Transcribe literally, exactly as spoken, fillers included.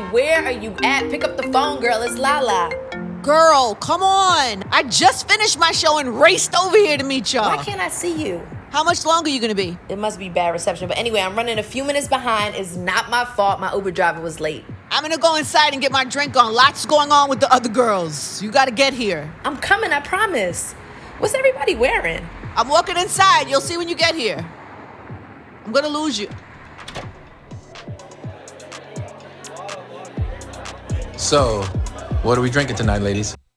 where are you at? Pick up the phone, girl. It's Lala. Girl, come on. I just finished my show and raced over here to meet y'all. Why can't I see you? How much longer are you going to be? It must be bad reception. But anyway, I'm running a few minutes behind. It's not my fault. My Uber driver was late. I'm going to go inside and get my drink on. Lots going on with the other girls. You got to get here. I'm coming, I promise. What's everybody wearing? I'm walking inside. You'll see when you get here. I'm going to lose you. So, what are we drinking tonight, ladies?